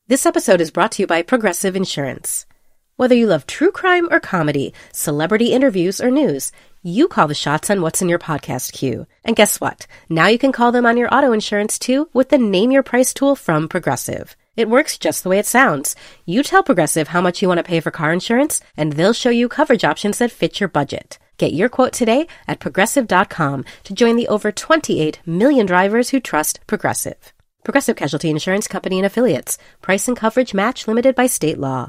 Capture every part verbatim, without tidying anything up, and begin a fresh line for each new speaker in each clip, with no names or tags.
This episode is brought to you by Progressive Insurance. Whether you love true crime or comedy, celebrity interviews or news, you call the shots on what's in your podcast queue. And guess what? Now you can call them on your auto insurance too with the Name Your Price tool from Progressive. It works just the way it sounds. You tell Progressive how much you want to pay for car insurance, and they'll show you coverage options that fit your budget. Get your quote today at progressive dot com to join the over twenty-eight million drivers who trust Progressive. Progressive Casualty Insurance Company and Affiliates. Price and coverage match limited by state law.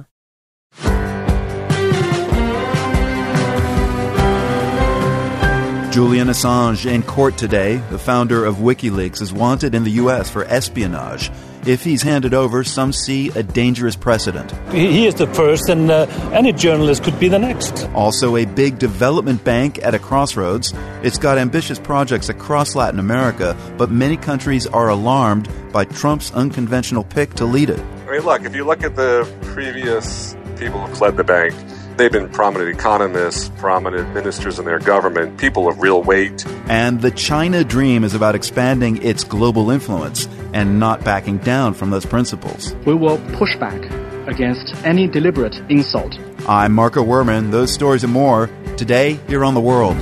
Julian Assange in court today. The founder of WikiLeaks is wanted in the U S for espionage. If he's handed over, some see a dangerous precedent.
He is the first, and uh, any journalist could be the next.
Also, a big development bank at a crossroads. It's got ambitious projects across Latin America, but many countries are alarmed by Trump's unconventional pick to lead it.
I mean, look, if you look at the previous people who've led the bank, they've been prominent economists, prominent ministers in their government, people of real weight.
And the China dream is about expanding its global influence and not backing down from those principles.
We will push back against any deliberate insult.
I'm Marco Werman. Those stories and more today here on The World.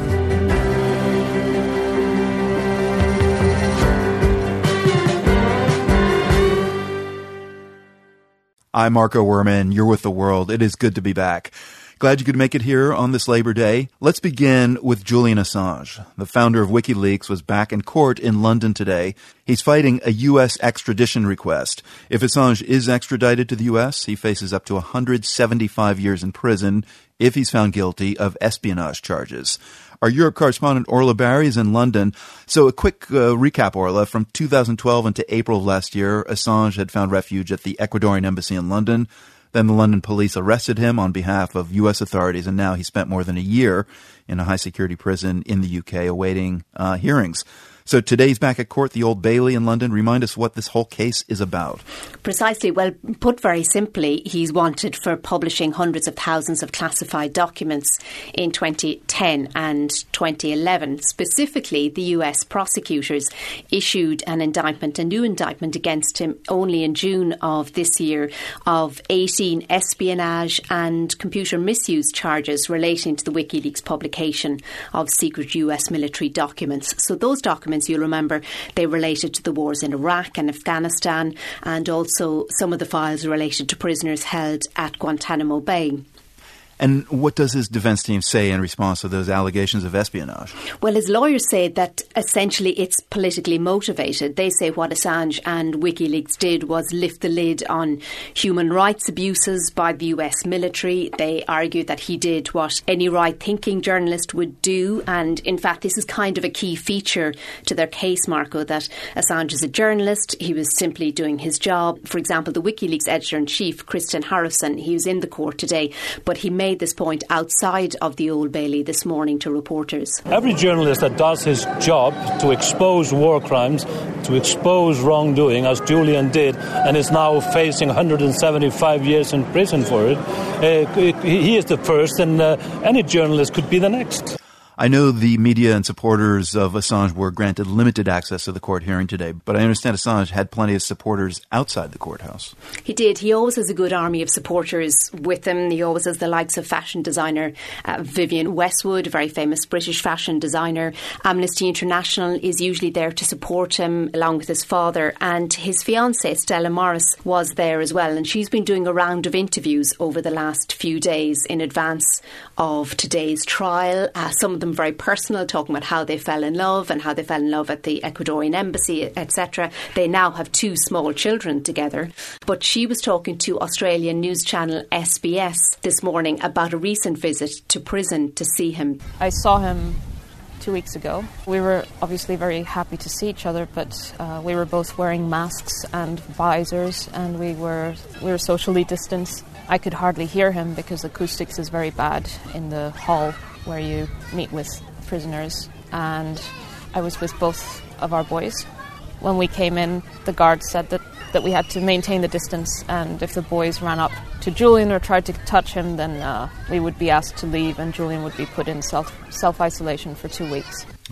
I'm Marco Werman. You're with The World. It is good to be back. Glad you could make it here on this Labor Day. Let's begin with Julian Assange. The founder of WikiLeaks was back in court in London today. He's fighting a U S extradition request. If Assange is extradited to the U S, he faces up to one hundred seventy-five years in prison if he's found guilty of espionage charges. Our Europe correspondent Orla Barry is in London. So a quick uh, recap, Orla. From two thousand twelve into April of last year, Assange had found refuge at the Ecuadorian embassy in London. Then the London police arrested him on behalf of U S authorities, and now he spent more than a year in a high-security prison in the U K awaiting uh, hearings. So today he's back at court, the Old Bailey in London. Remind us what this whole case is about.
Precisely. Well, put very simply, he's wanted for publishing hundreds of thousands of classified documents in twenty ten and twenty eleven. Specifically, the U S prosecutors issued an indictment, a new indictment against him only in June of this year of eighteen espionage and computer misuse charges relating to the WikiLeaks publication of secret U S military documents. So those documents, you'll remember, they related to the wars in Iraq and Afghanistan, and also some of the files related to prisoners held at Guantanamo Bay.
And what does his defense team say in response to those allegations of espionage?
Well, his lawyers say that essentially it's politically motivated. They say what Assange and WikiLeaks did was lift the lid on human rights abuses by the U S military. They argue that he did what any right-thinking journalist would do. And in fact, this is kind of a key feature to their case, Marco, that Assange is a journalist. He was simply doing his job. For example, the WikiLeaks editor-in-chief, Christian Harrison, he was in the court today, but he made made this point outside of the Old Bailey this morning to reporters.
Every journalist that does his job to expose war crimes, to expose wrongdoing, as Julian did, and is now facing one hundred seventy-five years in prison for it, uh, he is the first, and uh, any journalist could be the next.
I know the media and supporters of Assange were granted limited access to the court hearing today, but I understand Assange had plenty of supporters outside the courthouse.
He did. He always has a good army of supporters with him. He always has the likes of fashion designer uh, Vivienne Westwood, a very famous British fashion designer. Amnesty International is usually there to support him, along with his father. And his fiancée, Stella Morris, was there as well. And she's been doing a round of interviews over the last few days in advance of today's trial. Uh, some of them very personal, talking about how they fell in love and how they fell in love at the Ecuadorian embassy, et cetera. They now have two small children together. But she was talking to Australian news channel S B S this morning about a recent visit to prison to see him.
I saw him two weeks ago. We were obviously very happy to see each other, but uh, we were both wearing masks and visors, and we were we were socially distanced. I could hardly hear him because acoustics is very bad in the hall where you meet with prisoners, and I was with both of our boys. When we came in, the guards said that, that we had to maintain the distance, and if the boys ran up to Julian or tried to touch him, then uh, we would be asked to leave, and Julian would be put in self, self-isolation for two weeks.
Wow.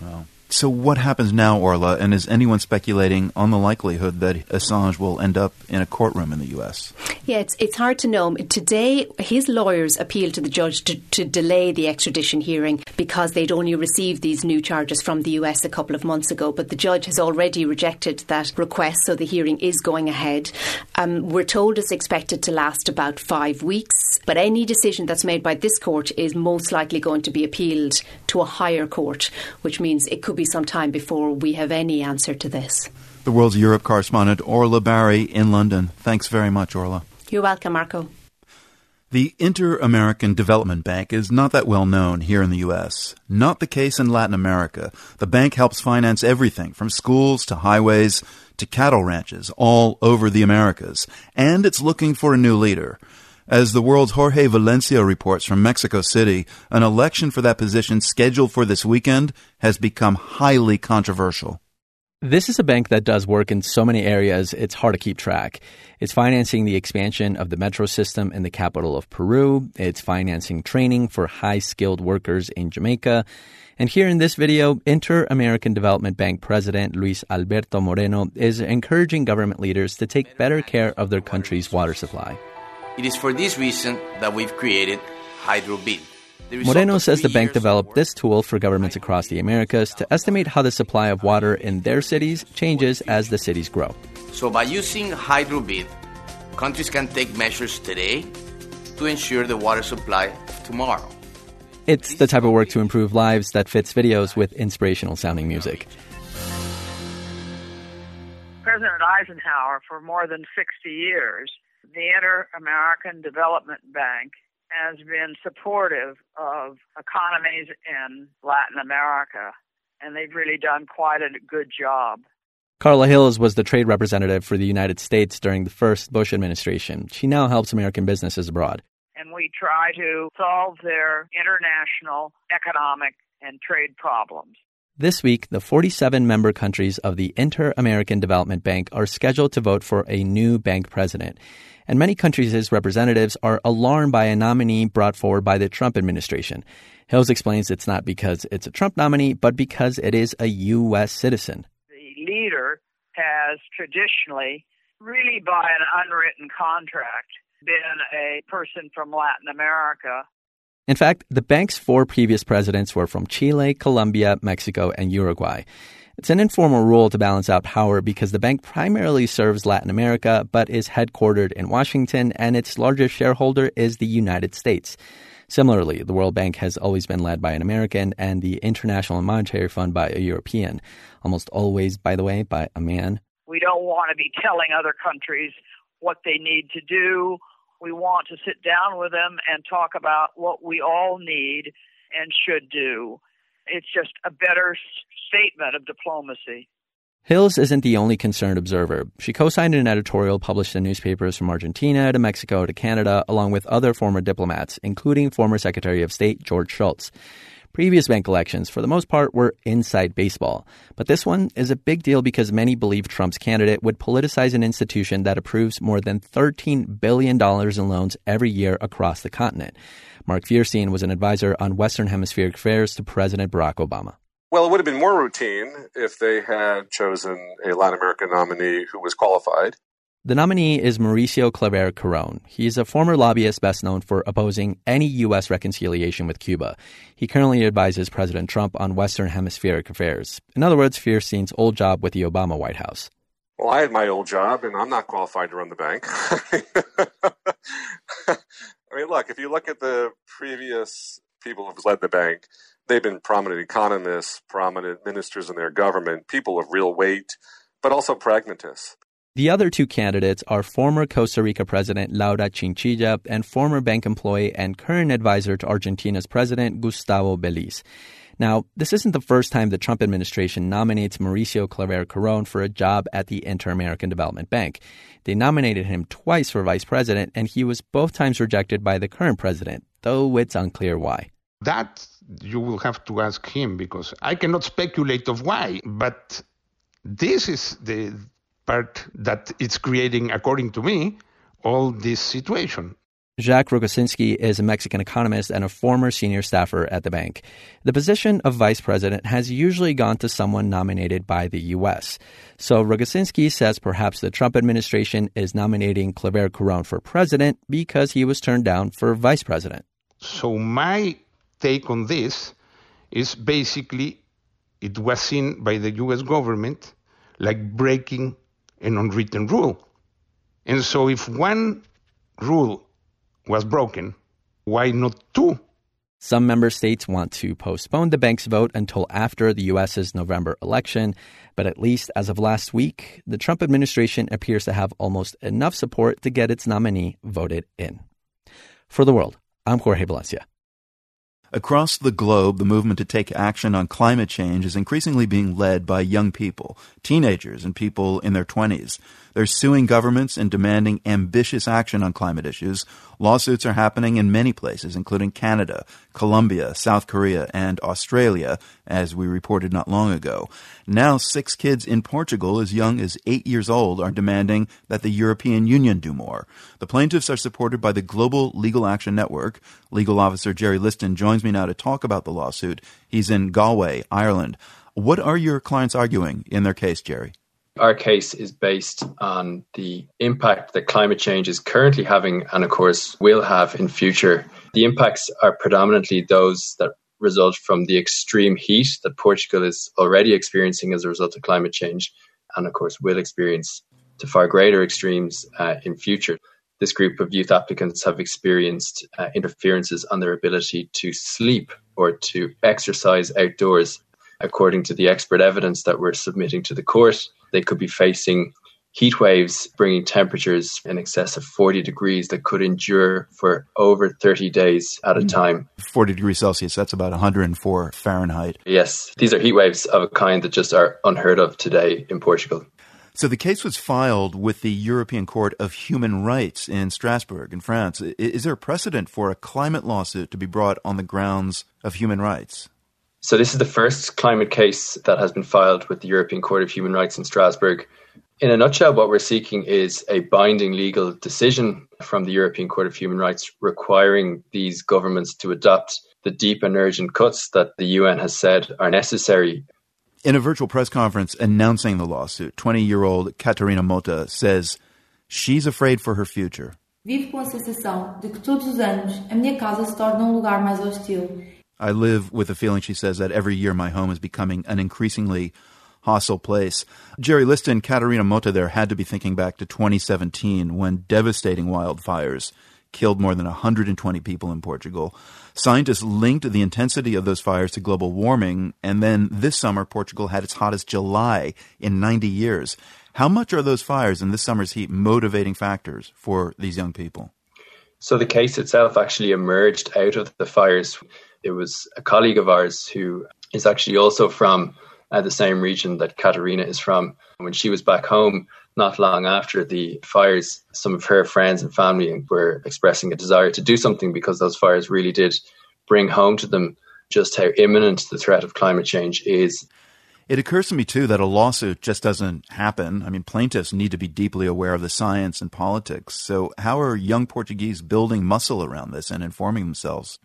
So what happens now, Orla, and is anyone speculating on the likelihood that Assange will end up in a courtroom in the U S?
Yeah, it's it's hard to know. Today, his lawyers appealed to the judge to, to delay the extradition hearing because they'd only received these new charges from the U S a couple of months ago. But the judge has already rejected that request, so the hearing is going ahead. Um, we're told it's expected to last about five weeks. But any decision that's made by this court is most likely going to be appealed to a higher court, which means it could be some time before we have any answer to this.
The World's Europe correspondent, Orla Barry in London. Thanks very much, Orla.
You're welcome, Marco.
The Inter-American Development Bank is not that well known here in the U S. Not the case in Latin America. The bank helps finance everything from schools to highways to cattle ranches all over the Americas. And it's looking for a new leader. As the World's Jorge Valencia reports from Mexico City, an election for that position scheduled for this weekend has become highly controversial.
This is a bank that does work in so many areas, it's hard to keep track. It's financing the expansion of the metro system in the capital of Peru. It's financing training for high-skilled workers in Jamaica. And here in this video, Inter-American Development Bank President Luis Alberto Moreno is encouraging government leaders to take better care of their country's water supply.
It is for this reason that we've created HydroBid.
Moreno says the bank developed this tool for governments across the Americas to estimate how the supply of water in their cities changes as the cities grow.
So by using HydroBid, countries can take measures today to ensure the water supply of tomorrow.
It's the type of work to improve lives that fits videos with inspirational-sounding music.
President Eisenhower, for more than sixty years, the Inter-American Development Bank has been supportive of economies in Latin America, and they've really done quite a good job.
Carla Hills was the trade representative for the United States during the first Bush administration. She now helps American businesses abroad.
And we try to solve their international economic and trade problems.
This week, the forty-seven member countries of the Inter-American Development Bank are scheduled to vote for a new bank president. And many countries' representatives are alarmed by a nominee brought forward by the Trump administration. Hills explains it's not because it's a Trump nominee, but because it is a U S citizen.
The leader has traditionally, really by an unwritten contract, been a person from Latin America.
In fact, the bank's four previous presidents were from Chile, Colombia, Mexico, and Uruguay. It's an informal rule to balance out power because the bank primarily serves Latin America, but is headquartered in Washington, and its largest shareholder is the United States. Similarly, the World Bank has always been led by an American and the International Monetary Fund by a European. Almost always, by the way, by a man.
We don't want to be telling other countries what they need to do. We want to sit down with them and talk about what we all need and should do. It's just a better statement of diplomacy.
Hills isn't the only concerned observer. She co-signed an editorial published in newspapers from Argentina to Mexico to Canada, along with other former diplomats, including former Secretary of State George Shultz. Previous bank elections, for the most part, were inside baseball. But this one is a big deal because many believe Trump's candidate would politicize an institution that approves more than thirteen billion dollars in loans every year across the continent. Mark Fierstein was an advisor on Western Hemispheric affairs to President Barack Obama.
Well, it would have been more routine if they had chosen a Latin American nominee who was qualified.
The nominee is Mauricio Claver Carón. He's a former lobbyist best known for opposing any U S reconciliation with Cuba. He currently advises President Trump on Western Hemispheric affairs. In other words, Fierstein's old job with the Obama White House.
Well, I had my old job, and I'm not qualified to run the bank. I mean, look, if you look at the previous people who've led the bank, they've been prominent economists, prominent ministers in their government, people of real weight, but also pragmatists.
The other two candidates are former Costa Rica President Laura Chinchilla and former bank employee and current advisor to Argentina's President Gustavo Beliz. Now, this isn't the first time the Trump administration nominates Mauricio Claver Carón for a job at the Inter-American Development Bank. They nominated him twice for vice president, and he was both times rejected by the current president, though it's unclear why.
That you will have to ask him, because I cannot speculate of why, but this is the part that it's creating, according to me, all this situation.
Jacques Rogosinski is a Mexican economist and a former senior staffer at the bank. The position of vice president has usually gone to someone nominated by the U S. So Rogosinski says perhaps the Trump administration is nominating Claver Couron for president because he was turned down for vice president.
So my take on this is basically it was seen by the U S government like breaking an unwritten rule. And so if one rule was broken, why not two?
Some member states want to postpone the bank's vote until after the U S's November election, but at least as of last week, the Trump administration appears to have almost enough support to get its nominee voted in. For The World, I'm Jorge Valencia.
Across the globe, the movement to take action on climate change is increasingly being led by young people, teenagers and people in their twenties. They're suing governments and demanding ambitious action on climate issues. Lawsuits are happening in many places, including Canada, Colombia, South Korea, and Australia, as we reported not long ago. Now, six kids in Portugal as young as eight years old are demanding that the European Union do more. The plaintiffs are supported by the Global Legal Action Network. Legal officer Jerry Liston joins me now to talk about the lawsuit. He's in Galway, Ireland. What are your clients arguing in their case, Jerry?
Our case is based on the impact that climate change is currently having and, of course, will have in future. The impacts are predominantly those that result from the extreme heat that Portugal is already experiencing as a result of climate change and, of course, will experience to far greater extremes uh, in future. This group of youth applicants have experienced uh, interferences on their ability to sleep or to exercise outdoors. According to the expert evidence that we're submitting to the court, they could be facing heat waves bringing temperatures in excess of forty degrees that could endure for over thirty days at a time.
forty degrees Celsius, that's about one hundred four Fahrenheit.
Yes, these are heat waves of a kind that just are unheard of today in Portugal.
So the case was filed with the European Court of Human Rights in Strasbourg in France. Is there a precedent for a climate lawsuit to be brought on the grounds of human rights?
So this is the first climate case that has been filed with the European Court of Human Rights in Strasbourg. In a nutshell, what we're seeking is a binding legal decision from the European Court of Human Rights requiring these governments to adopt the deep and urgent cuts that the U N has said are necessary.
In a virtual press conference announcing the lawsuit, twenty-year-old Catarina Mota says she's afraid for her future.
Vivo com a sensação de que todos os anos a minha casa se torna um lugar mais hostil.
I live with the feeling, she says, that every year my home is becoming an increasingly hostile place. Jerry Liston, Catarina Mota there had to be thinking back to twenty seventeen when devastating wildfires killed more than one hundred twenty people in Portugal. Scientists linked the intensity of those fires to global warming, and then this summer Portugal had its hottest July in ninety years. How much are those fires and this summer's heat motivating factors for these young people?
So the case itself actually emerged out of the fires. It was a colleague of ours who is actually also from uh, the same region that Catarina is from. When she was back home, not long after the fires, some of her friends and family were expressing a desire to do something because those fires really did bring home to them just how imminent the threat of climate change is.
It occurs to me, too, that a lawsuit just doesn't happen. I mean, plaintiffs need to be deeply aware of the science and politics. So how are young Portuguese building muscle around this and informing themselves?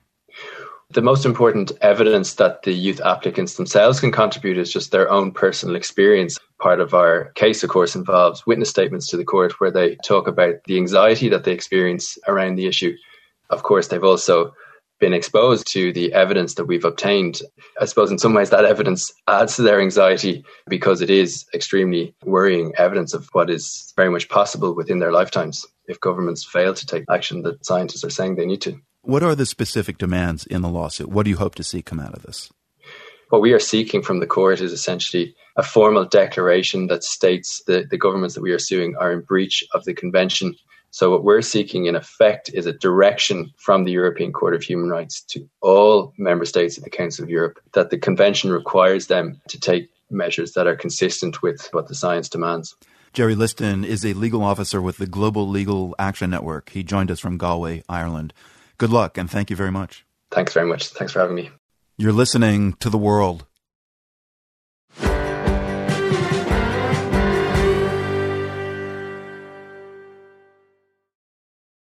The most important evidence that the youth applicants themselves can contribute is just their own personal experience. Part of our case, of course, involves witness statements to the court where they talk about the anxiety that they experience around the issue. Of course, they've also been exposed to the evidence that we've obtained. I suppose in some ways that evidence adds to their anxiety because it is extremely worrying evidence of what is very much possible within their lifetimes if governments fail to take action that scientists are saying they need to.
What are the specific demands in the lawsuit? What do you hope to see come out of this?
What we are seeking from the court is essentially a formal declaration that states that the governments that we are suing are in breach of the convention. So what we're seeking in effect is a direction from the European Court of Human Rights to all member states of the Council of Europe that the convention requires them to take measures that are consistent with what the science demands.
Jerry Liston is a legal officer with the Global Legal Action Network. He joined us from Galway, Ireland. Good luck, and thank you very much.
Thanks very much. Thanks for having me.
You're listening to The World.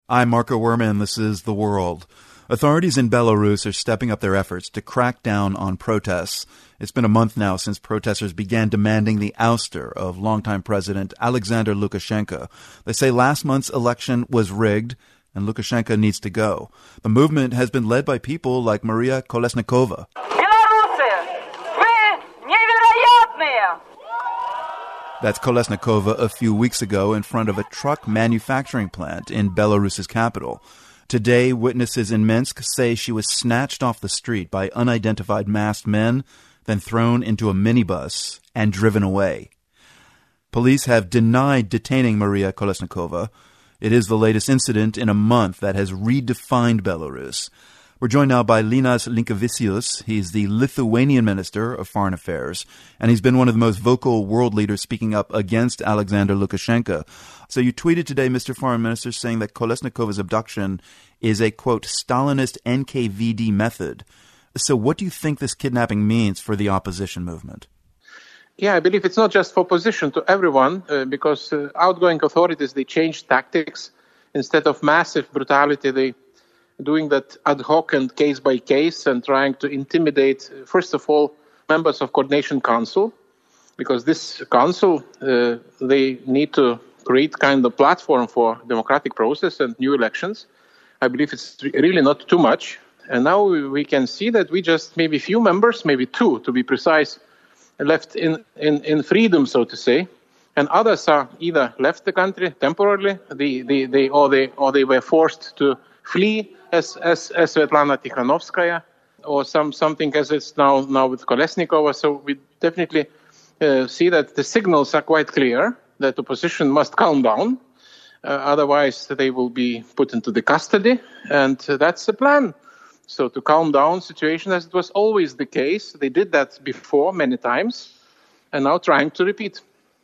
I'm Marco Werman. This is The World. Authorities in Belarus are stepping up their efforts to crack down on protests. It's been a month now since protesters began demanding the ouster of longtime President Alexander Lukashenko. They say last month's election was rigged and Lukashenko needs to go. The movement has been led by people like Maria Kolesnikova. That's Kolesnikova a few weeks ago in front of a truck manufacturing plant in Belarus's capital. Today, witnesses in Minsk say she was snatched off the street by unidentified masked men, then thrown into a minibus and driven away. Police have denied detaining Maria Kolesnikova. It is the latest incident in a month that has redefined Belarus. We're joined now by Linas Linkevicius. He's the Lithuanian Minister of Foreign Affairs, and he's been one of the most vocal world leaders speaking up against Alexander Lukashenko. So you tweeted today, Mister Foreign Minister, saying that Kolesnikova's abduction is a, quote, Stalinist N K V D method. So what do you think this kidnapping means for the opposition movement?
Yeah, I believe it's not just for opposition, to everyone, uh, because uh, outgoing authorities, they changed tactics. Instead of massive brutality, they doing that ad hoc and case by case and trying to intimidate, first of all, members of Coordination Council, because this council, uh, they need to create kind of platform for democratic process and new elections. I believe it's really not too much. And now we can see that we just, maybe few members, maybe two to be precise, left in, in, in freedom, so to say. And others are either left the country temporarily, they, they, they, or, they, or they were forced to flee, as as, as Svetlana Tikhanovskaya, or some something as it's now now with Kolesnikova. So we definitely uh, see that the signals are quite clear that opposition must calm down, uh, otherwise they will be put into the custody, and uh, that's the plan. So to calm down situation, as it was always the case, they did that before many times, and now trying to repeat.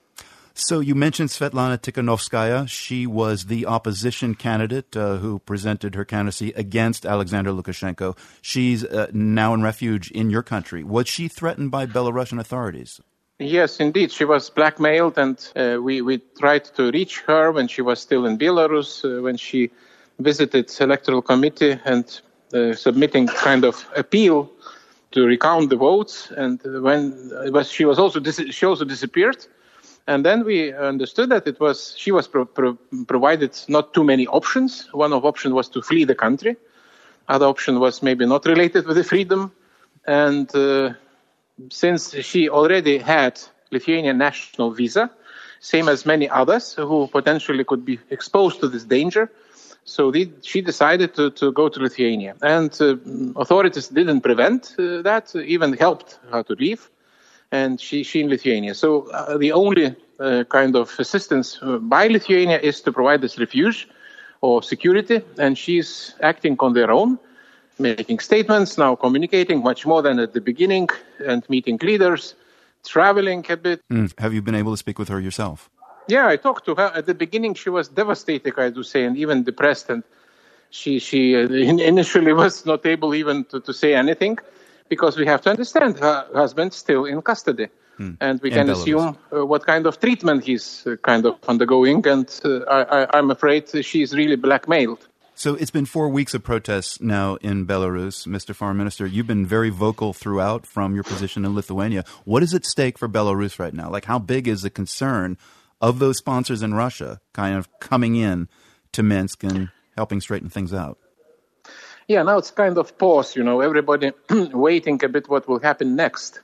So you mentioned Svetlana Tikhanovskaya. She was the opposition candidate uh, who presented her candidacy against Alexander Lukashenko. She's uh, now in refuge in your country. Was she threatened by Belarusian authorities?
Yes, indeed. She was blackmailed, and uh, we, we tried to reach her when she was still in Belarus, uh, when she visited the electoral committee and uh, submitting kind of appeal to recount the votes. And when it was, she was also dis- she also disappeared. And then we understood that it was she was pro- pro- provided not too many options. One of option was to flee the country. Other option was maybe not related with the freedom. And uh, since she already had Lithuanian national visa, same as many others who potentially could be exposed to this danger, so they, she decided to, to go to Lithuania. And uh, authorities didn't prevent uh, that, even helped her to leave. And she, she in Lithuania. So uh, the only uh, kind of assistance by Lithuania is to provide this refuge or security, and she's acting on their own, making statements, now communicating much more than at the beginning, and meeting leaders, traveling a bit.
Mm. Have you been able to speak with her yourself?
Yeah, I talked to her. At the beginning, she was devastated, I do say, and even depressed, and she, she uh, initially was not able even to, to say anything. Because we have to understand her husband still in custody. Hmm. And we can assume uh, what kind of treatment he's uh, kind of undergoing. And uh, I, I, I'm afraid she's really blackmailed.
So it's been four weeks of protests now in Belarus. Mister Foreign Minister, you've been very vocal throughout from your position in Lithuania. What is at stake for Belarus right now? Like, how big is the concern of those sponsors in Russia kind of coming in to Minsk and helping straighten things out?
Yeah, now it's kind of pause, you know, everybody waiting a bit what will happen next.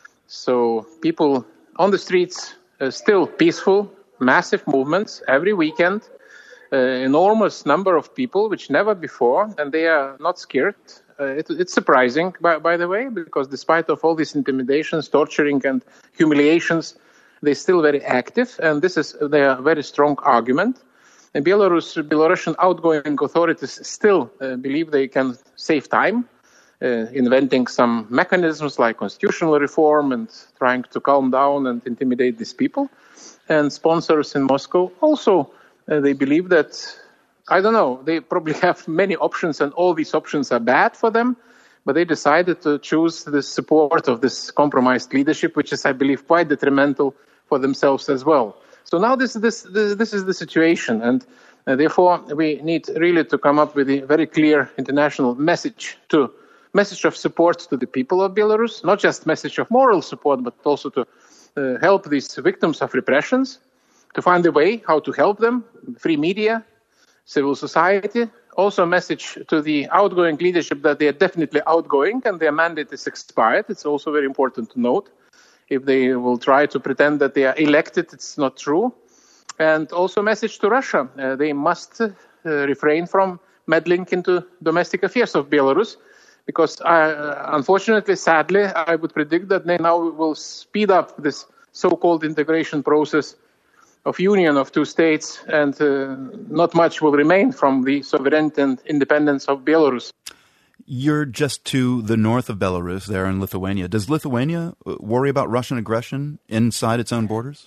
So people on the streets, uh, still peaceful, massive movements every weekend, uh, enormous number of people, which never before, and they are not scared. Uh, it, it's surprising, by, by the way, because despite of all these intimidations, torturing and humiliations, they're still very active, and this is their very strong argument. And Belarus, Belarusian outgoing authorities still uh, believe they can save time, uh, inventing some mechanisms like constitutional reform and trying to calm down and intimidate these people. And sponsors in Moscow also, uh, they believe that, I don't know, they probably have many options and all these options are bad for them, but they decided to choose the support of this compromised leadership, which is, I believe, quite detrimental for themselves as well. So now this, this this this is the situation, and Uh, therefore, we need really to come up with a very clear international message to message of support to the people of Belarus, not just message of moral support, but also to uh, help these victims of repressions, to find a way how to help them, free media, civil society. Also a message to the outgoing leadership that they are definitely outgoing and their mandate is expired. It's also very important to note. If they will try to pretend that they are elected, it's not true. And also a message to Russia. Uh, they must uh, refrain from meddling into domestic affairs of Belarus, because uh, unfortunately, sadly, I would predict that they now will speed up this so-called integration process of union of two states, and uh, not much will remain from the sovereignty and independence of Belarus.
You're just to the north of Belarus, there in Lithuania. Does Lithuania worry about Russian aggression inside its own borders?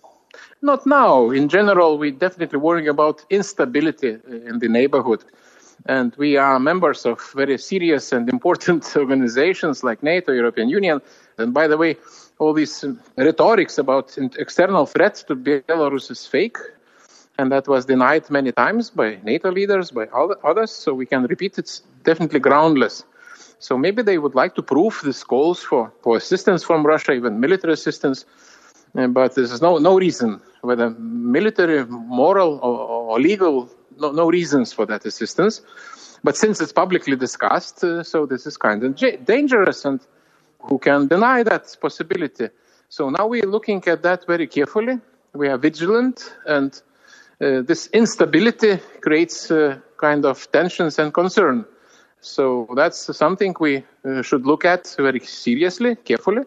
Not now. In general, we're definitely worrying about instability in the neighborhood. And we are members of very serious and important organizations like NATO, European Union. And by the way, all these rhetorics about external threats to Belarus is fake. And that was denied many times by NATO leaders, by others. So we can repeat, it's definitely groundless. So maybe they would like to prove these calls for, for assistance from Russia, even military assistance. Uh, but there's no, no reason, whether military, moral, or, or legal, no, no reasons for that assistance. But since it's publicly discussed, uh, so this is kind of j- dangerous, and who can deny that possibility? So now we're looking at that very carefully. We are vigilant, and uh, this instability creates uh, kind of tensions and concern. So that's something we uh, should look at very seriously, carefully.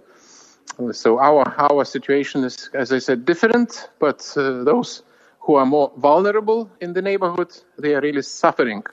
So our our situation is, as I said, different, but uh, those who are more vulnerable in the neighborhood, they are really suffering.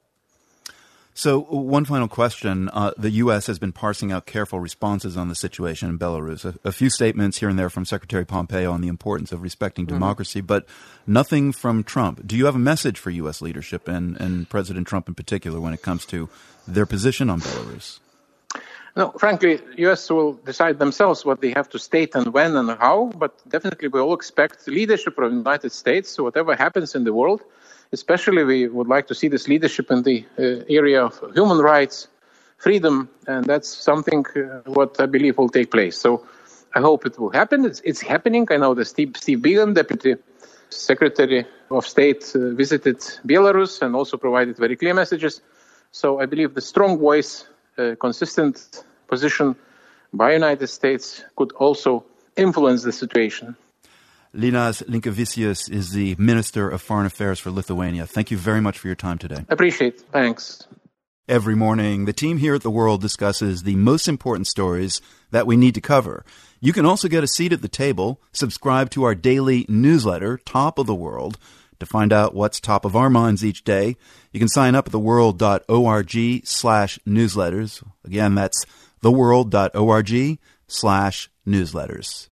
So one final question. Uh, the U S has been parsing out careful responses on the situation in Belarus. A, a few statements here and there from Secretary Pompeo on the importance of respecting mm-hmm. democracy, but nothing from Trump. Do you have a message for U S leadership and, and President Trump in particular when it comes to their position on Belarus?
No, frankly, U S will decide themselves what they have to state and when and how, but definitely we all expect leadership from the United States. So whatever happens in the world, especially we would like to see this leadership in the uh, area of human rights, freedom, and that's something uh, what I believe will take place. So I hope it will happen. It's, it's happening. I know that Steve, Steve Biegun, Deputy Secretary of State, uh, visited Belarus and also provided very clear messages. So I believe the strong voice, uh, consistent position by United States could also influence the situation.
Linas Linkevicius is the Minister of Foreign Affairs for Lithuania. Thank you very much for your time today.
Appreciate it. Thanks.
Every morning, the team here at The World discusses the most important stories that we need to cover. You can also get a seat at the table. Subscribe to our daily newsletter, Top of the World, to find out what's top of our minds each day. You can sign up at theworld.org slash newsletters. Again, that's theworld.org slash newsletters.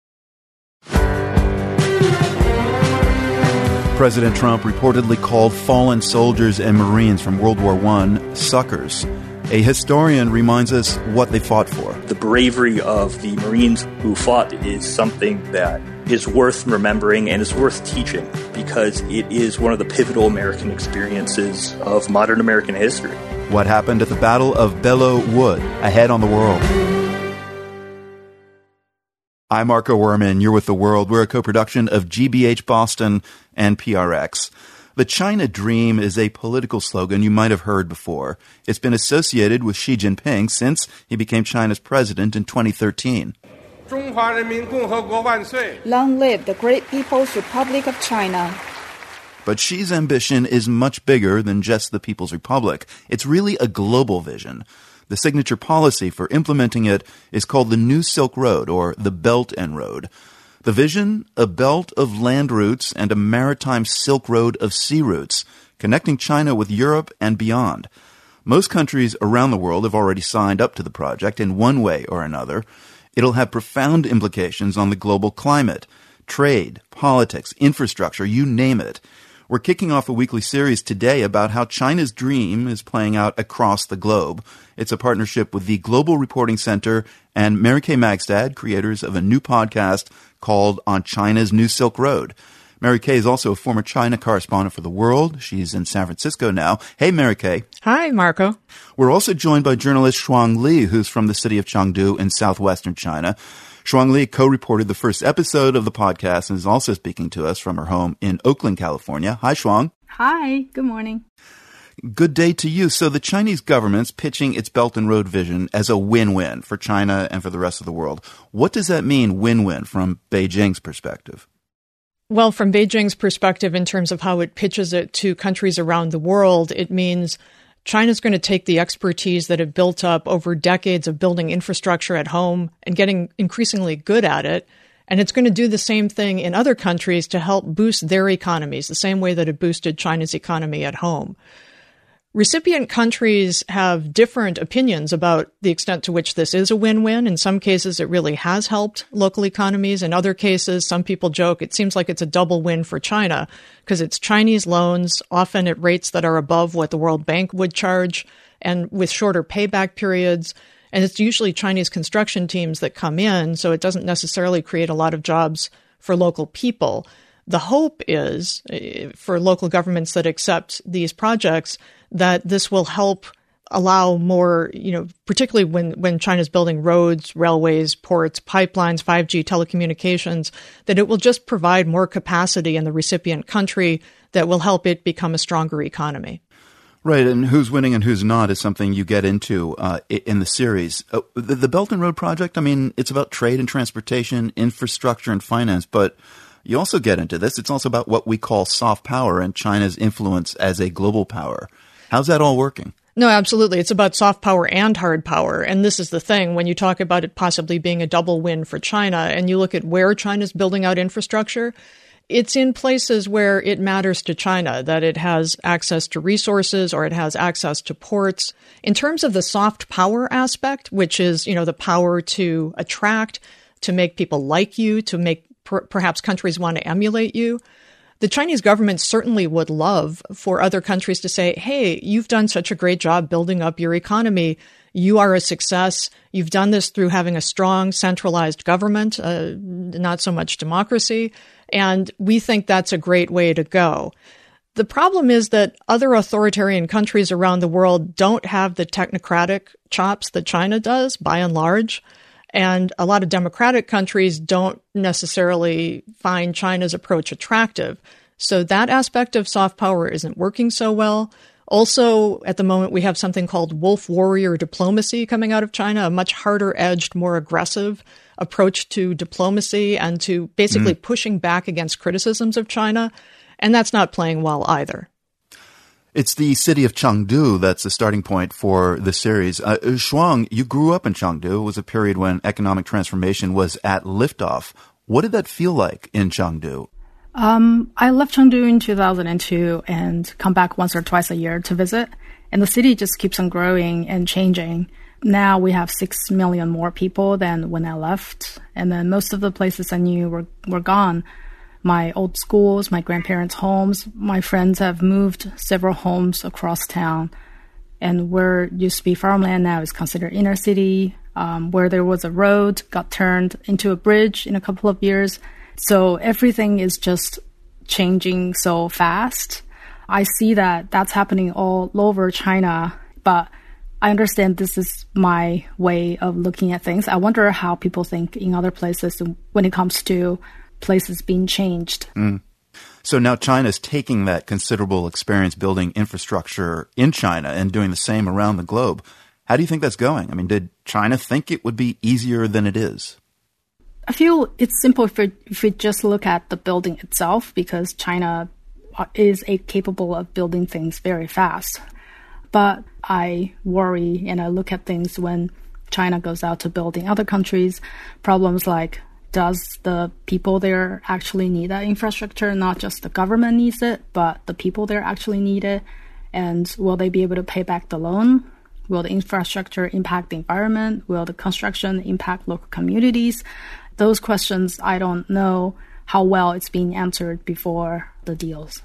President Trump reportedly called fallen soldiers and Marines from World War One suckers. A historian reminds us what they fought for.
The bravery of the Marines who fought is something that is worth remembering and is worth teaching because it is one of the pivotal American experiences of modern American history.
What happened at the Battle of Belleau Wood? Ahead on The World. I'm Marco Werman. You're with The World. We're a co-production of G B H Boston and P R X. The China Dream is a political slogan you might have heard before. It's been associated with Xi Jinping since he became China's president in twenty thirteen.
Long
live the great People's Republic of China.
But Xi's ambition is much bigger than just the People's Republic. It's really a global vision. The signature policy for implementing it is called the New Silk Road, or the Belt and Road. The vision, a belt of land routes and a maritime Silk Road of sea routes, connecting China with Europe and beyond. Most countries around the world have already signed up to the project in one way or another. It'll have profound implications on the global climate, trade, politics, infrastructure, you name it. We're kicking off a weekly series today about how China's dream is playing out across the globe. It's a partnership with the Global Reporting Center and Mary Kay Magstad, creators of a new podcast called On China's New Silk Road. Mary Kay is also a former China correspondent for The World. She's in San Francisco now. Hey, Mary Kay.
Hi, Marco.
We're also joined by journalist Shuang Li, who's from the city of Chengdu in southwestern China. Shuang Li co-reported the first episode of the podcast and is also speaking to us from her home in Oakland, California. Hi, Shuang.
Hi, good morning.
Good day to you. So the Chinese government's pitching its Belt and Road vision as a win-win for China and for the rest of the world. What does that mean, win-win, from Beijing's perspective?
Well, from Beijing's perspective, in terms of how it pitches it to countries around the world, it means China's going to take the expertise that it built up over decades of building infrastructure at home and getting increasingly good at it. And it's going to do the same thing in other countries to help boost their economies, the same way that it boosted China's economy at home. Recipient countries have different opinions about the extent to which this is a win-win. In some cases, it really has helped local economies. In other cases, some people joke it seems like it's a double win for China because it's Chinese loans, often at rates that are above what the World Bank would charge and with shorter payback periods. And it's usually Chinese construction teams that come in, so it doesn't necessarily create a lot of jobs for local people. The hope is, for local governments that accept these projects, that this will help allow more, you know, particularly when, when China's building roads, railways, ports, pipelines, five G telecommunications, that it will just provide more capacity in the recipient country that will help it become a stronger economy.
Right, and who's winning and who's not is something you get into uh, in the series. Uh, the, the Belt and Road Project, I mean, it's about trade and transportation, infrastructure and finance, but you also get into this. It's also about what we call soft power and China's influence as a global power. How's that all working?
No, absolutely. It's about soft power and hard power. And this is the thing. When you talk about it possibly being a double win for China and you look at where China's building out infrastructure, it's in places where it matters to China, that it has access to resources or it has access to ports. In terms of the soft power aspect, which is, you know, the power to attract, to make people like you, to make per- perhaps countries want to emulate you, the Chinese government certainly would love for other countries to say, hey, you've done such a great job building up your economy. You are a success. You've done this through having a strong centralized government, uh, not so much democracy. And we think that's a great way to go. The problem is that other authoritarian countries around the world don't have the technocratic chops that China does, by and large. And a lot of democratic countries don't necessarily find China's approach attractive. So that aspect of soft power isn't working so well. Also, at the moment, we have something called wolf warrior diplomacy coming out of China, a much harder-edged, more aggressive approach to diplomacy and to basically mm. pushing back against criticisms of China. And that's not playing well either.
It's the city of Chengdu that's the starting point for the series. Uh, Shuang, you grew up in Chengdu. It was a period when economic transformation was at liftoff. What did that feel like in Chengdu?
Um, I left Chengdu in two thousand two and come back once or twice a year to visit. And the city just keeps on growing and changing. Now we have six million more people than when I left. And then most of the places I knew were, were gone. My old schools, my grandparents' homes, my friends have moved several homes across town. And where used to be farmland now is considered inner city. Um, where there was a road got turned into a bridge in a couple of years. So everything is just changing so fast. I see that that's happening all over China, but I understand this is my way of looking at things. I wonder how people think in other places when it comes to places being changed.
Mm. So now China's taking that considerable experience building infrastructure in China and doing the same around the globe. How do you think that's going? I mean, did China think it would be easier than it is?
I feel it's simple if we, if we just look at the building itself, because China is a capable of building things very fast. But I worry and I look at things when China goes out to build in other countries, problems like, does the people there actually need that infrastructure? Not just the government needs it, but the people there actually need it. And will they be able to pay back the loan? Will the infrastructure impact the environment? Will the construction impact local communities? Those questions, I don't know how well it's being answered before the deals.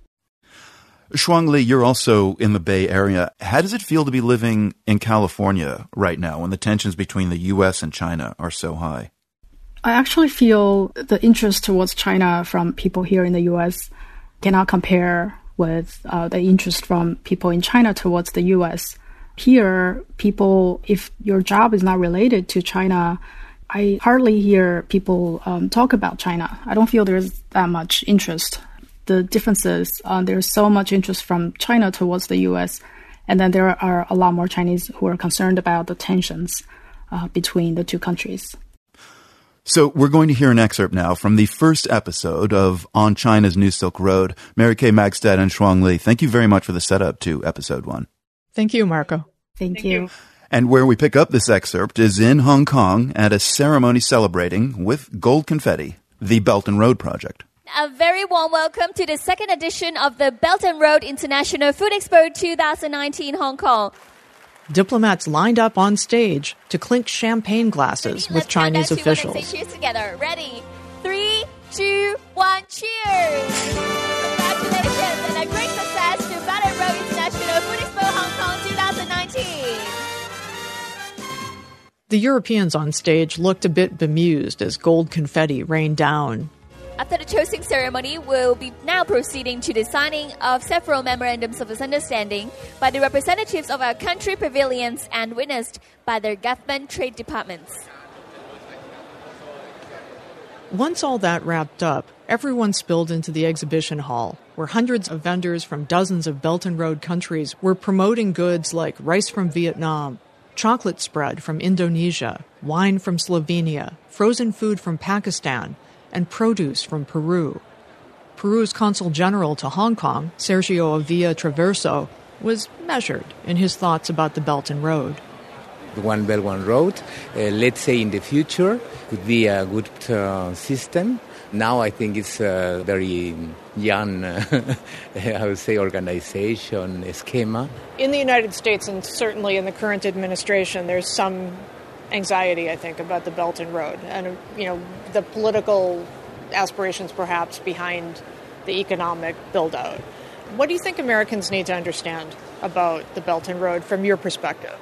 Shuang Li, you're also in the Bay Area. How does it feel to be living in California right now when the tensions between the U S and China are so high?
I actually feel the interest towards China from people here in the U S cannot compare with uh, the interest from people in China towards the U S. Here, people, if your job is not related to China, I hardly hear people um, talk about China. I don't feel there's that much interest. The difference is uh, there's so much interest from China towards the U S, and then there are a lot more Chinese who are concerned about the tensions uh, between the two countries.
So we're going to hear an excerpt now from the first episode of On China's New Silk Road. Mary Kay Magstad and Shuang Li, thank you very much for the setup to episode one.
Thank you, Marco.
Thank, Thank you. you.
And where we pick up this excerpt is in Hong Kong at a ceremony celebrating with gold confetti the Belt and Road Project.
A very warm welcome to the second edition of the Belt and Road International Food Expo twenty nineteen Hong Kong.
Diplomats lined up on stage to clink champagne glasses
Ready?
with
Let's
Chinese
count down to
officials.
one and say cheers together. Ready? Three, two, one, cheers! Congratulations and a great success to Belt and Road International Food Expo Hong Kong twenty nineteen.
The Europeans on stage looked a bit bemused as gold confetti rained down.
After the toasting ceremony, we'll be now proceeding to the signing of several memorandums of understanding by the representatives of our country pavilions and witnessed by their government trade departments.
Once all that wrapped up, everyone spilled into the exhibition hall, where hundreds of vendors from dozens of Belt and Road countries were promoting goods like rice from Vietnam, chocolate spread from Indonesia, wine from Slovenia, frozen food from Pakistan, and produce from Peru. Peru's Consul General to Hong Kong, Sergio Avila Traverso, was measured in his thoughts about the Belt and Road.
One Belt, One Road, uh, let's say in the future, could be a good uh, system. Now I think it's a very young, uh, I would say, organization schema.
In the United States, and certainly in the current administration, there's some anxiety, I think, about the Belt and Road and, you know, the political aspirations perhaps behind the economic build-out. What do you think Americans need to understand about the Belt and Road from your perspective?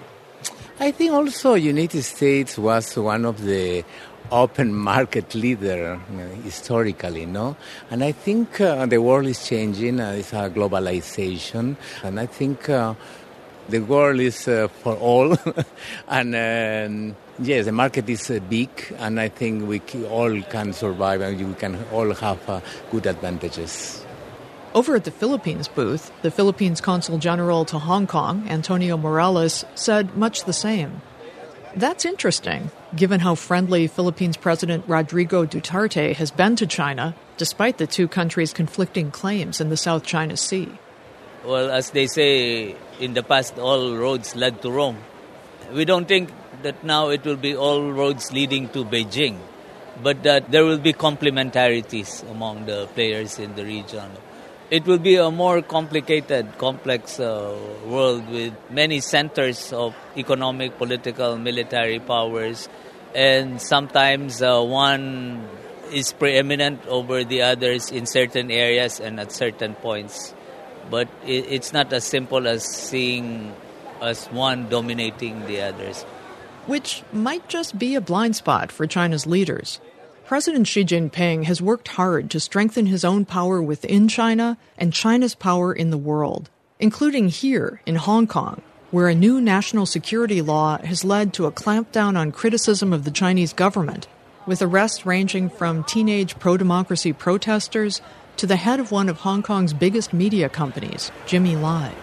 I think also United States was one of the open market leader uh, historically, no? And I think uh, the world is changing. Uh, it's a globalization. And I think uh, the world is uh, for all. and um, yes, the market is uh, big. And I think we all can survive and we can all have uh, good advantages.
Over at the Philippines booth, the Philippines Consul General to Hong Kong, Antonio Morales, said much the same. That's interesting, given how friendly Philippines President Rodrigo Duterte has been to China, despite the two countries' conflicting claims in the South China Sea.
Well, as they say, in the past, all roads led to Rome. We don't think that now it will be all roads leading to Beijing, but that there will be complementarities among the players in the region. It will be a more complicated, complex uh, world with many centers of economic, political, military powers. And sometimes uh, one is preeminent over the others in certain areas and at certain points. But it, it's not as simple as seeing as one dominating the others.
Which might just be a blind spot for China's leaders. President Xi Jinping has worked hard to strengthen his own power within China and China's power in the world, including here in Hong Kong, where a new national security law has led to a clampdown on criticism of the Chinese government, with arrests ranging from teenage pro-democracy protesters to the head of one of Hong Kong's biggest media companies, Jimmy Lai.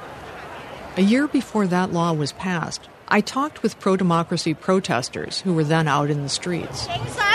A year before that law was passed, I talked with pro-democracy protesters who were then out in the streets.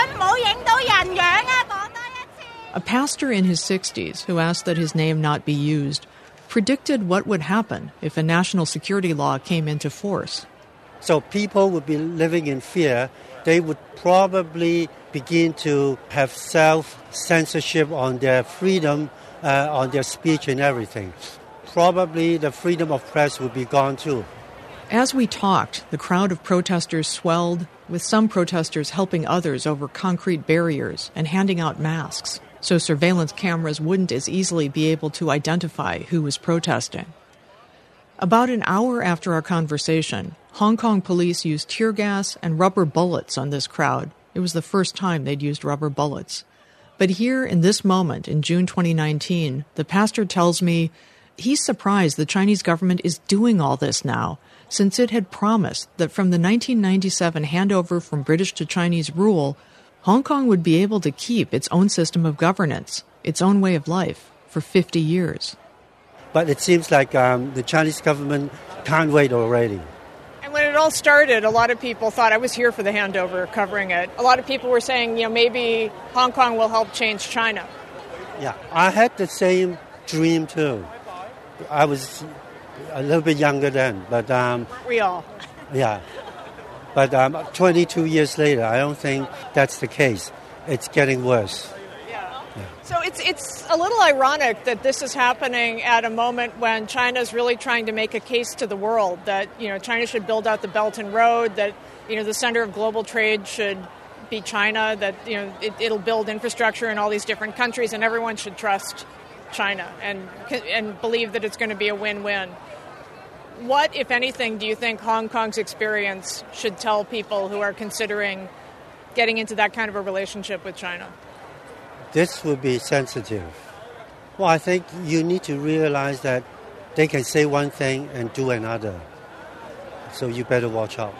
A pastor in his sixties, who asked that his name not be used, predicted what would happen if a national security law came into force.
So people would be living in fear. They would probably begin to have self-censorship on their freedom, uh, on their speech and everything. Probably the freedom of press would be gone too.
As we talked, the crowd of protesters swelled, with some protesters helping others over concrete barriers and handing out masks, so surveillance cameras wouldn't as easily be able to identify who was protesting. About an hour after our conversation, Hong Kong police used tear gas and rubber bullets on this crowd, It was the first time they'd used rubber bullets. But here, in this moment, in June twenty nineteen, the pastor tells me he's surprised the Chinese government is doing all this now, since it had promised that from the nineteen ninety-seven handover from British to Chinese rule, Hong Kong would be able to keep its own system of governance, its own way of life, for fifty years.
But it seems like um, the Chinese government can't wait already.
And when it all started, a lot of people thought, I was here for the handover covering it. A lot of people were saying, you know, maybe Hong Kong will help change China.
Yeah, I had the same dream too. I was a little bit younger then, but... Um,
we all.
Yeah. But um, twenty-two years later, I don't think that's the case. It's getting worse.
Yeah. yeah. So it's it's a little ironic that this is happening at a moment when China's really trying to make a case to the world that, you know, China should build out the Belt and Road, that, you know, the center of global trade should be China, that, you know, it, it'll build infrastructure in all these different countries, and everyone should trust China and and believe that it's going to be a win-win. What, if anything, do you think Hong Kong's experience should tell people who are considering getting into that kind of a relationship with China?
This would be sensitive. Well, I think you need to realize that they can say one thing and do another. So you better watch out.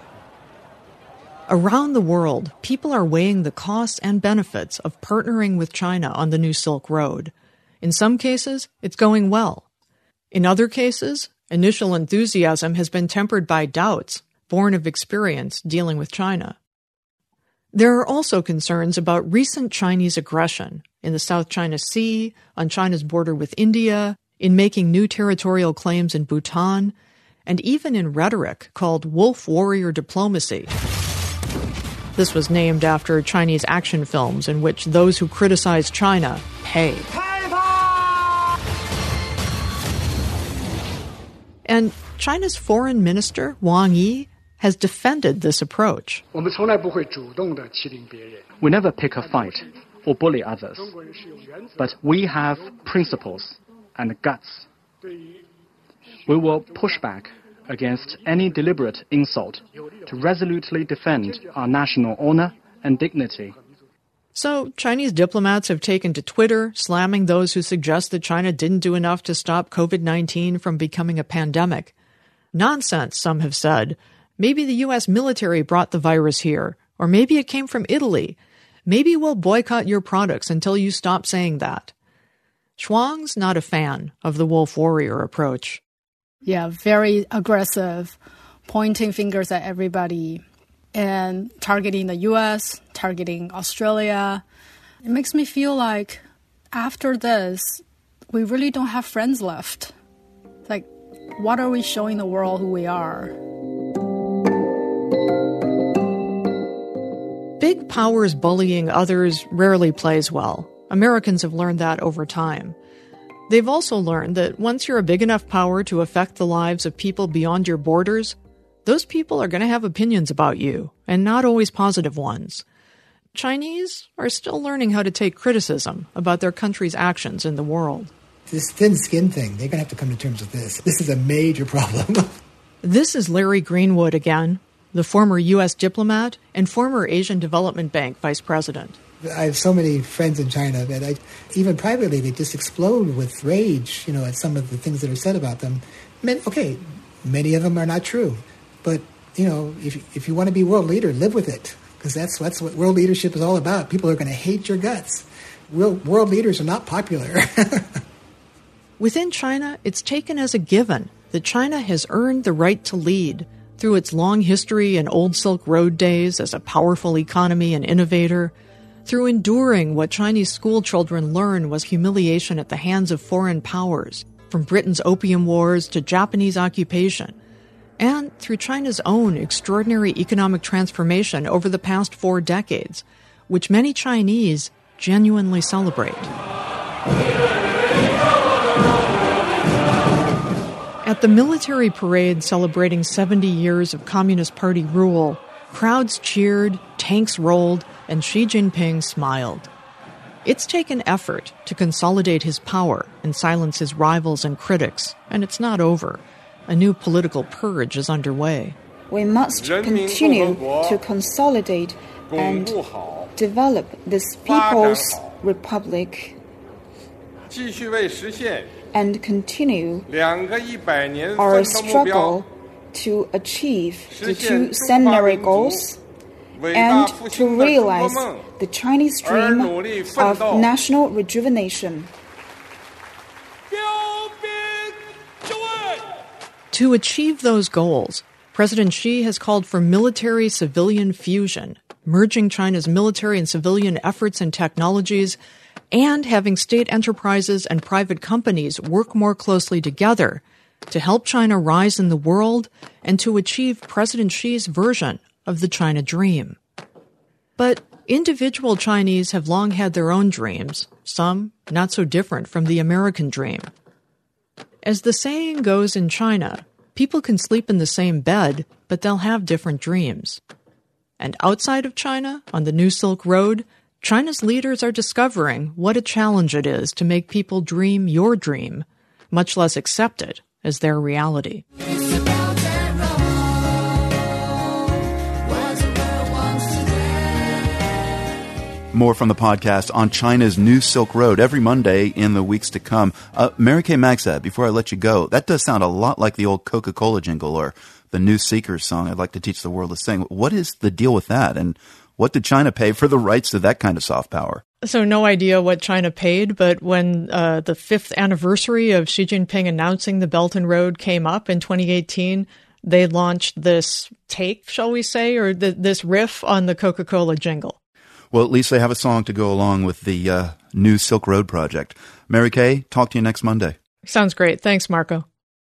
Around the world, people are weighing the costs and benefits of partnering with China on the new Silk Road. In some cases, it's going well. In other cases, initial enthusiasm has been tempered by doubts, born of experience dealing with China. There are also concerns about recent Chinese aggression in the South China Sea, on China's border with India, in making new territorial claims in Bhutan, and even in rhetoric called wolf warrior diplomacy. This was named after Chinese action films in which those who criticize China pay. And China's foreign minister, Wang Yi, has defended this approach.
We never pick a fight or bully others, but we have principles and guts. We will push back against any deliberate insult to resolutely defend our national honor and dignity.
So Chinese diplomats have taken to Twitter, slamming those who suggest that China didn't do enough to stop covid nineteen from becoming a pandemic. Nonsense, some have said. Maybe the U S military brought the virus here, or maybe it came from Italy. Maybe we'll boycott your products until you stop saying that. Shuang's not a fan of the wolf warrior approach.
Yeah, very aggressive, pointing fingers at everybody and targeting the U S, targeting Australia. It makes me feel like after this, we really don't have friends left. Like, what are we showing the world who we are?
Big powers bullying others rarely plays well. Americans have learned that over time. They've also learned that once you're a big enough power to affect the lives of people beyond your borders, those people are going to have opinions about you, and not always positive ones. Chinese are still learning how to take criticism about their country's actions in the world.
This thin skin thing, they're going to have to come to terms with this. This is a major problem.
This is Larry Greenwood again, the former U S diplomat and former Asian Development Bank vice president.
I have so many friends in China that I, even privately, they just explode with rage, you know, at some of the things that are said about them. Men, okay, many of them are not true. But, you know, if if you want to be world leader, live with it. Because that's, that's what world leadership is all about. People are going to hate your guts. World, world leaders are not popular.
Within China, it's taken as a given that China has earned the right to lead through its long history and old Silk Road days as a powerful economy and innovator, through enduring what Chinese school children learn was humiliation at the hands of foreign powers, from Britain's Opium Wars to Japanese occupation, and through China's own extraordinary economic transformation over the past four decades, which many Chinese genuinely celebrate. At the military parade celebrating seventy years of Communist Party rule, crowds cheered, tanks rolled, and Xi Jinping smiled. It's taken effort to consolidate his power and silence his rivals and critics, and it's not over. A new political purge is underway.
We must continue to consolidate and develop this People's Republic and continue our struggle to achieve the two centenary goals and to realize the Chinese dream of national rejuvenation.
To achieve those goals, President Xi has called for military-civilian fusion, merging China's military and civilian efforts and technologies, and having state enterprises and private companies work more closely together to help China rise in the world and to achieve President Xi's version of the China dream. But individual Chinese have long had their own dreams, some not so different from the American dream. As the saying goes in China, people can sleep in the same bed, but they'll have different dreams. And outside of China, on the New Silk Road, China's leaders are discovering what a challenge it is to make people dream your dream, much less accept it as their reality.
More from the podcast on China's New Silk Road every Monday in the weeks to come. Uh, Mary Kay Magsav, before I let you go, that does sound a lot like the old Coca-Cola jingle or the New Seekers song, I'd like to teach the world to sing. What is the deal with that? And what did China pay for the rights to that kind of soft power?
So no idea what China paid, but when uh, the fifth anniversary of Xi Jinping announcing the Belt and Road came up in twenty eighteen, they launched this take, shall we say, or th- this riff on the Coca-Cola jingle.
Well, at least they have a song to go along with the uh, New Silk Road project. Mary Kay, talk to you next Monday.
Sounds great. Thanks, Marco.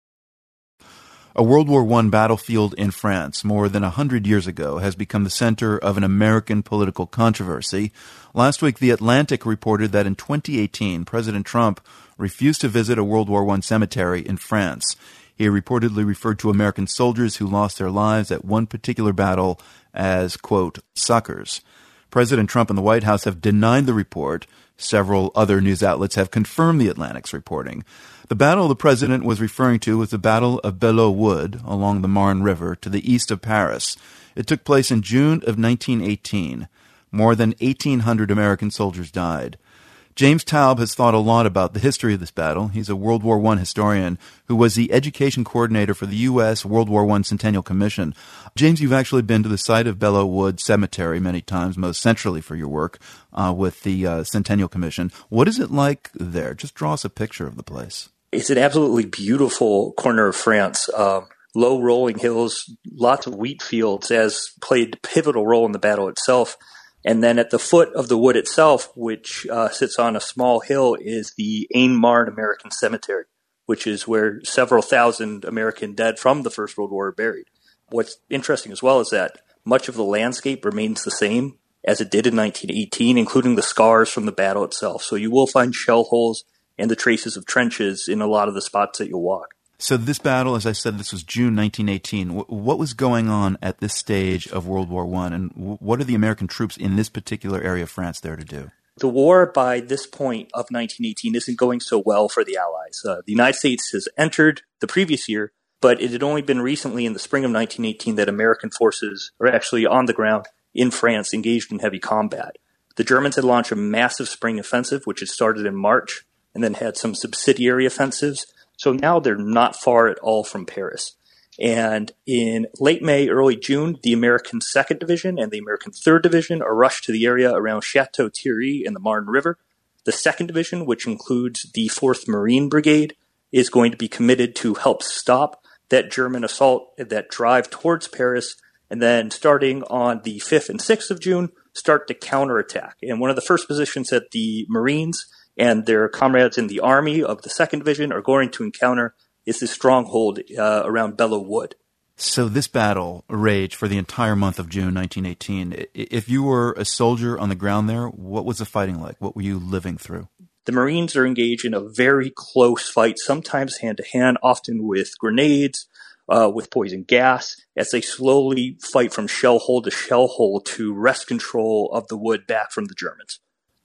A World War One battlefield in France more than a hundred years ago has become the center of an American political controversy. Last week, The Atlantic reported that in twenty eighteen, President Trump refused to visit a World War One cemetery in France. He reportedly referred to American soldiers who lost their lives at one particular battle as, quote, suckers. President Trump and the White House have denied the report. Several other news outlets have confirmed The Atlantic's reporting. The battle the president was referring to was the Battle of Belleau Wood along the Marne River to the east of Paris. It took place in June of nineteen eighteen. More than eighteen hundred American soldiers died. James Taub has thought a lot about the history of this battle. He's a World War One historian who was the education coordinator for the U S World War One Centennial Commission. James, you've actually been to the site of Belleau Wood Cemetery many times, most centrally for your work uh, with the uh, Centennial Commission. What is it like there? Just draw us a picture of the place.
It's an absolutely beautiful corner of France. Uh, low rolling hills, lots of wheat fields, as played a pivotal role in the battle itself. And then at the foot of the wood itself, which uh, sits on a small hill, is the Aisne-Marne American Cemetery, which is where several thousand American dead from the First World War are buried. What's interesting as well is that much of the landscape remains the same as it did in nineteen eighteen, including the scars from the battle itself. So you will find shell holes and the traces of trenches in a lot of the spots that you'll walk.
So this battle, as I said, this was June nineteen eighteen. What was going on at this stage of World War One, and what are the American troops in this particular area of France there to do?
The war by this point of nineteen eighteen isn't going so well for the Allies. Uh, the United States has entered the previous year, but it had only been recently in the spring of nineteen eighteen that American forces are actually on the ground in France engaged in heavy combat. The Germans had launched a massive spring offensive, which had started in March, and then had some subsidiary offensives. So now they're not far at all from Paris. And in late May, early June, the American second Division and the American third Division are rushed to the area around Chateau Thierry in the Marne River. The second Division, which includes the fourth Marine Brigade, is going to be committed to help stop that German assault, that drive towards Paris, and then starting on the fifth and sixth of June, start to counterattack. And one of the first positions that the Marines and their comrades in the Army of the second Division are going to encounter is this stronghold uh, around Belleau Wood.
So this battle raged for the entire month of June nineteen eighteen. If you were a soldier on the ground there, what was the fighting like? What were you living through?
The Marines are engaged in a very close fight, sometimes hand-to-hand, often with grenades, uh, with poison gas, as they slowly fight from shell hole to shell hole to wrest control of the wood back from the Germans.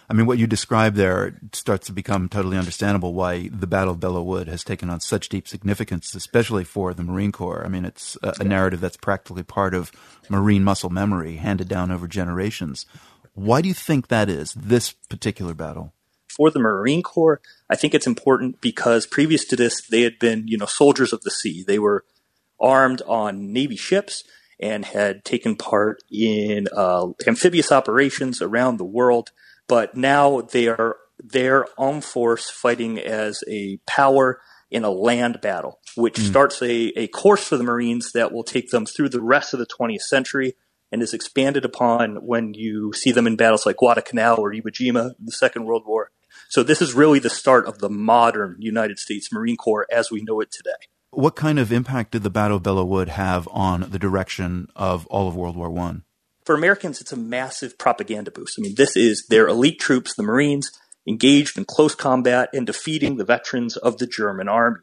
I mean, what you described there starts to become totally understandable why the Battle of Belleau Wood has taken on such deep significance, especially for the Marine Corps. I mean, it's a, a narrative that's practically part of Marine muscle memory, handed down over generations. Why do you think that is, this particular battle?
For the Marine Corps, I think it's important because previous to this, they had been, you know, soldiers of the sea. They were armed on Navy ships and had taken part in uh, amphibious operations around the world. But now they are their own force fighting as a power in a land battle, which mm. starts a, a course for the Marines that will take them through the rest of the twentieth century and is expanded upon when you see them in battles like Guadalcanal or Iwo Jima in the Second World War. So this is really the start of the modern United States Marine Corps as we know it today.
What kind of impact did the Battle of Belleau Wood have on the direction of all of World War One?
For Americans, it's a massive propaganda boost. I mean, this is their elite troops, the Marines, engaged in close combat and defeating the veterans of the German army.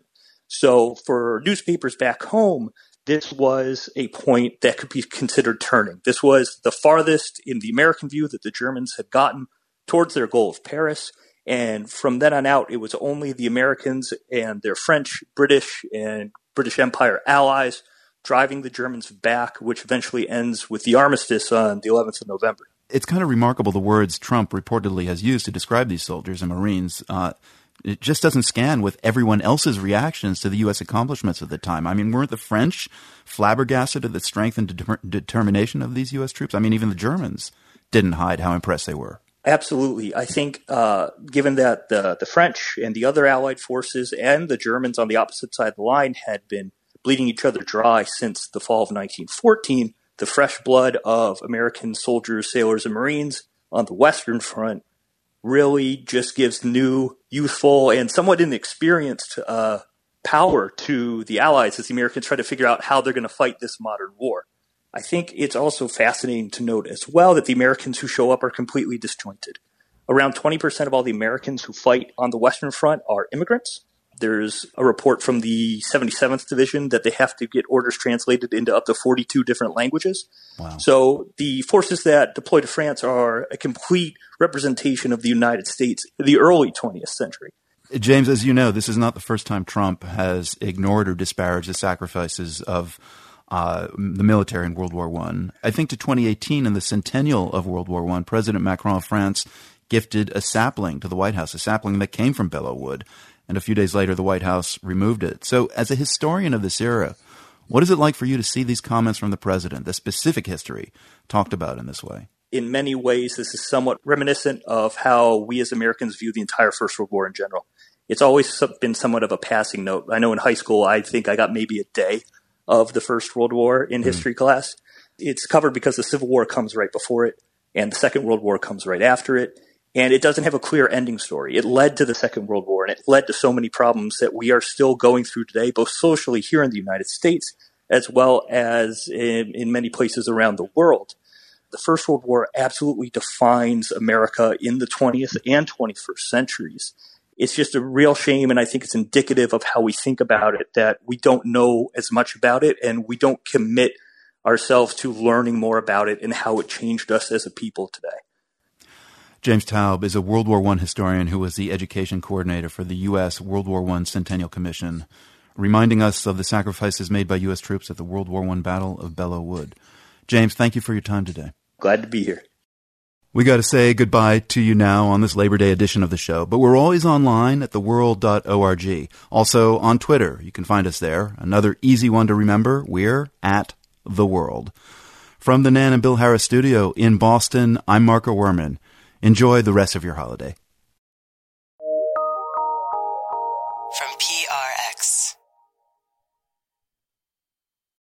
So for newspapers back home, this was a point that could be considered turning. This was the farthest in the American view that the Germans had gotten towards their goal of Paris. And from then on out, it was only the Americans and their French, British, and British Empire allies driving the Germans back, which eventually ends with the armistice on the eleventh of November.
It's kind of remarkable the words Trump reportedly has used to describe these soldiers and Marines. Uh, it just doesn't scan with everyone else's reactions to the U S accomplishments at the time. I mean, weren't the French flabbergasted at the strength and de- determination of these U S troops? I mean, even the Germans didn't hide how impressed they were.
Absolutely. I think uh, given that the, the French and the other Allied forces and the Germans on the opposite side of the line had been bleeding each other dry since the fall of nineteen fourteen, the fresh blood of American soldiers, sailors, and Marines on the Western Front really just gives new, youthful, and somewhat inexperienced uh, power to the Allies as the Americans try to figure out how they're going to fight this modern war. I think it's also fascinating to note as well that the Americans who show up are completely disjointed. Around twenty percent of all the Americans who fight on the Western Front are immigrants. There's a report from the seventy-seventh Division that they have to get orders translated into up to forty-two different languages.
Wow.
So the forces that deploy to France are a complete representation of the United States in the early twentieth century.
James, as you know, this is not the first time Trump has ignored or disparaged the sacrifices of uh, the military in World War One. I think to twenty eighteen, in the centennial of World War One, President Macron of France gifted a sapling to the White House, a sapling that came from Belleau Wood. And a few days later, the White House removed it. So as a historian of this era, what is it like for you to see these comments from the president, the specific history, talked about in this way?
In many ways, this is somewhat reminiscent of how we as Americans view the entire First World War in general. It's always been somewhat of a passing note. I know in high school, I think I got maybe a day of the First World War in mm. history class. It's covered because the Civil War comes right before it, and the Second World War comes right after it. And it doesn't have a clear ending story. It led to the Second World War, and it led to so many problems that we are still going through today, both socially here in the United States, as well as in, in many places around the world. The First World War absolutely defines America in the twentieth and twenty-first centuries. It's just a real shame, and I think it's indicative of how we think about it, that we don't know as much about it, and we don't commit ourselves to learning more about it and how it changed us as a people today.
James Taub is a World War One historian who was the education coordinator for the U S World War One Centennial Commission, reminding us of the sacrifices made by U S troops at the World War One Battle of Belleau Wood. James, thank you for your time today.
Glad to be here.
We got to say goodbye to you now on this Labor Day edition of the show, but we're always online at the world dot org. Also on Twitter, you can find us there. Another easy one to remember, we're at The World. From the Nan and Bill Harris studio in Boston, I'm Marco Werman. Enjoy the rest of your holiday.